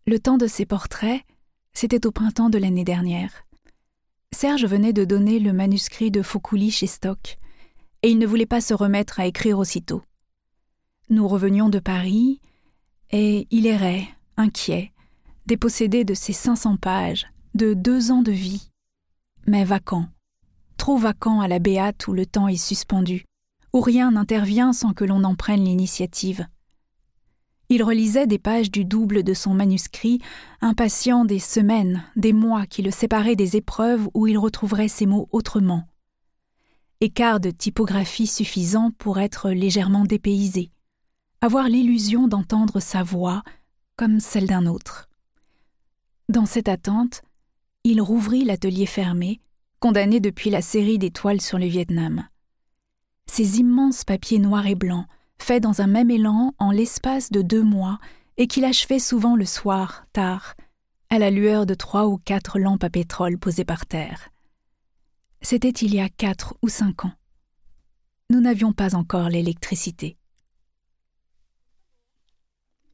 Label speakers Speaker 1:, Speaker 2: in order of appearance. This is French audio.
Speaker 1: Le temps de ces portraits, c'était au printemps de l'année dernière. Serge venait de donner le manuscrit de Faucouly chez Stock, et il ne voulait pas se remettre à écrire aussitôt. Nous revenions de Paris, et il errait, inquiet, dépossédé de ses 500 pages, de 2 ans de vie, mais vacant, trop vacant à la Béate où le temps est suspendu, où rien n'intervient sans que l'on en prenne l'initiative. Il relisait des pages du double de son manuscrit, impatient des semaines, des mois qui le séparaient des épreuves où il retrouverait ses mots autrement. Écart de typographie suffisant pour être légèrement dépaysé, avoir l'illusion d'entendre sa voix comme celle d'un autre. Dans cette attente, il rouvrit l'atelier fermé, condamné depuis la série des toiles sur le Vietnam. Ces immenses papiers noirs et blancs, faits dans un même élan en l'espace de 2 mois et qu'il achevait souvent le soir, tard, à la lueur de 3 ou 4 lampes à pétrole posées par terre. C'était il y a 4 ou 5 ans. Nous n'avions pas encore l'électricité.